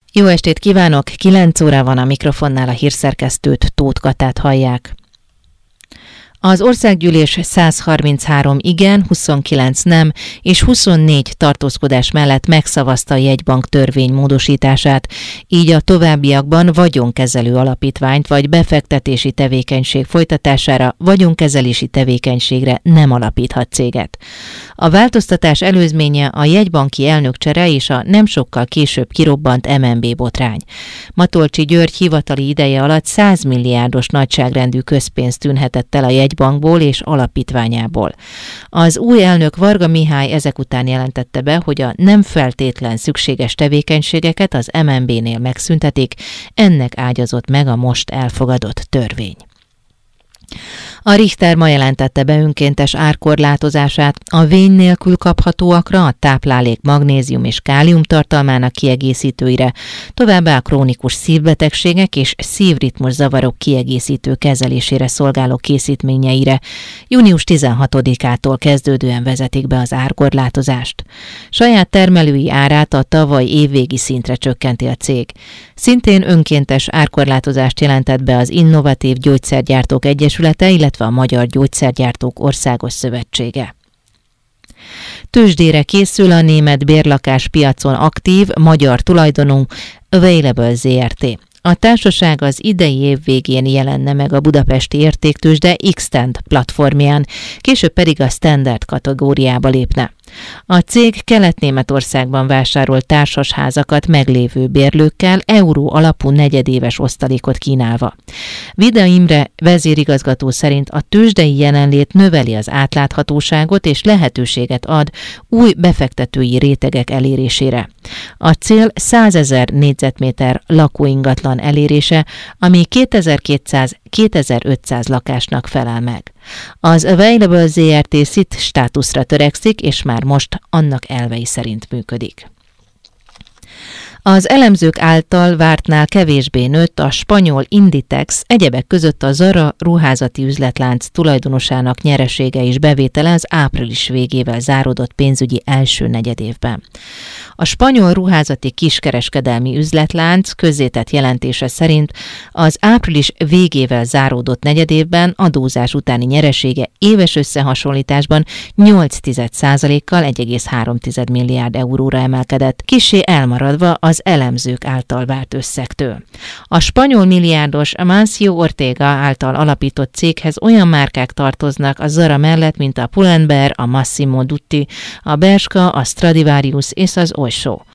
Jó estét kívánok! 9 óra van, a mikrofonnál a hírszerkesztőt, Tóth Katát hallják. Az országgyűlés 133 igen, 29 nem és 24 tartózkodás mellett megszavazta a jegybank törvény módosítását, így a továbbiakban vagyonkezelő alapítványt vagy befektetési tevékenység folytatására vagyonkezelési tevékenységre nem alapíthat céget. A változtatás előzménye a jegybanki elnökcsere és a nem sokkal később kirobbant MNB botrány. Matolcsy György hivatali ideje alatt 100 milliárdos nagyságrendű közpénzt tűnhetett el a jegybankból és alapítványából. Az új elnök Varga Mihály ezek után jelentette be, hogy a nem feltétlen szükséges tevékenységeket az MNB-nél megszüntetik, ennek ágyazott meg a most elfogadott törvény. A Richter ma jelentette be önkéntes árkorlátozását a vény nélkül kaphatóakra, a táplálék magnézium és kálium tartalmának kiegészítőire, továbbá a krónikus szívbetegségek és szívritmus zavarok kiegészítő kezelésére szolgáló készítményeire. Június 16-ától kezdődően vezetik be az árkorlátozást. Saját termelői árát a tavaly évvégi szintre csökkenti a cég. Szintén önkéntes árkorlátozást jelentett be az Innovatív Gyógyszergyártók Egyesülete, illetve a Magyar Gyógyszergyártók Országos Szövetsége. Tőzsdére készül a német bérlakáspiacon aktív magyar tulajdonú Available Zrt. A társaság az idei év végén jelenne meg a budapesti értéktőzsde Xtend platformján, később pedig a standard kategóriába lépne. A cég Kelet-Németországban vásárolt társasházakat meglévő bérlőkkel euró alapú negyedéves osztalékot kínálva. Vida Imre vezérigazgató szerint a tőzsdei jelenlét növeli az átláthatóságot és lehetőséget ad új befektetői rétegek elérésére. A cél 100 000 négyzetméter lakóingatlan elérése, ami 2200-2500 lakásnak felel meg. Az Available Zrt. SZIT státuszra törekszik, és már most annak elvei szerint működik. Az elemzők által vártnál kevésbé nőtt a spanyol Inditex, egyebek között a Zara ruházati üzletlánc tulajdonosának nyeresége és bevétele az április végével záródott pénzügyi első negyedévben. A spanyol ruházati kiskereskedelmi üzletlánc közzétett jelentése szerint az április végével záródott negyedévben adózás utáni nyeresége éves összehasonlításban 0,8%-kal 1,3 milliárd euróra emelkedett, kissé elmaradva az elemzők által várt összegtől. A spanyol milliárdos Amancio Ortega által alapított céghez olyan márkák tartoznak a Zara mellett, mint a Pull&Bear, a Massimo Dutti, a Bershka, a Stradivarius és az Oysho.